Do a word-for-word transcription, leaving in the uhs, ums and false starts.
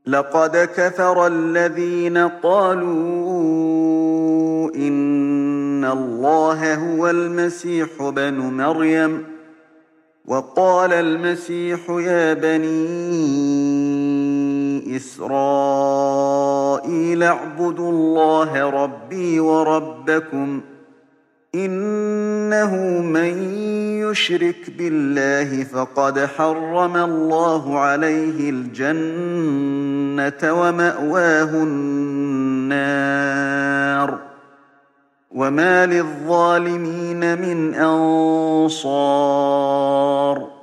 لقد كفر الذين قالوا إن الله هو المسيح ابن مريم وقال المسيح يا بني إسرائيل اعبدوا الله ربي وربكم إنه من يشرك بالله فقد حرم الله عليه الجنة ومأواه النار وما للظالمين من أنصار